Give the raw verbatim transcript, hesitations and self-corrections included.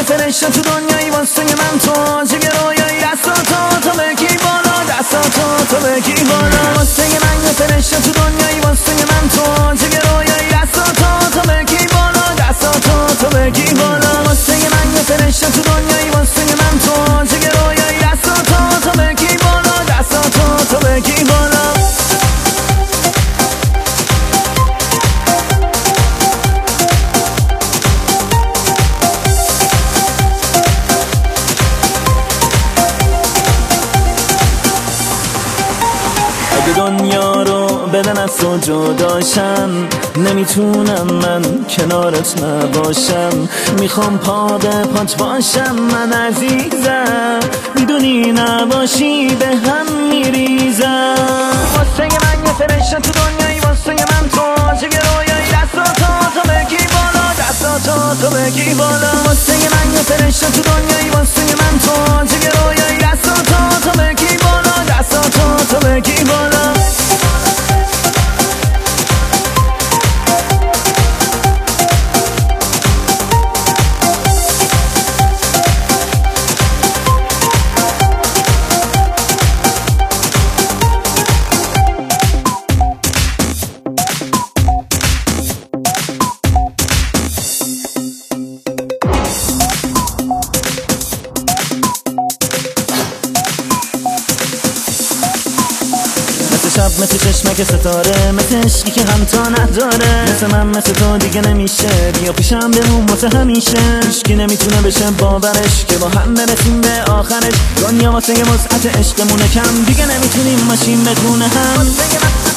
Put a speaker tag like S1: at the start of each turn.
S1: فرشته تو دنیایی واسه من تو جگر رویایی دستاتو تا بگی بالا دستاتو تا بگی بالا واسه من یه فرشته تو دنیایی واسه من تو جگر رویایی دستاتو تا بگی بالا دستاتو تا بگی بالا واسه من یه فرشته تو دنیایی واسه من تو جگر رویایی دستاتو تا بگی بالا دستاتو تا بگی بالا دنیا رو بدن از تو جداشم نمیتونم من کنارت نباشم میخوام پا به پات باشم من عزیزم میدونی نباشی به هم میریزم واسه من یه فرشته تو دنیایی واسه من تو جگر رویایی دستاتو تا بگی بالا دستاتو تا بگی بالا واسه من یه فرشته تو دنیایی واسه من تو جگر رویایی دستاتو تا بگی بالا دستاتو تا بگی بالا شب مثل چشمک ستاره مثل عشقی که همتا نداره مثل من مثل تو دیگه نمیشه بیا پیشم بمون واسه همیشه هیچکی نمیتونه بشه باورش که با هم برسیم به آخرش دنیا واسه یه وسعت عشقمونه کم دیگه نمیتونیم ماشین بتونه هم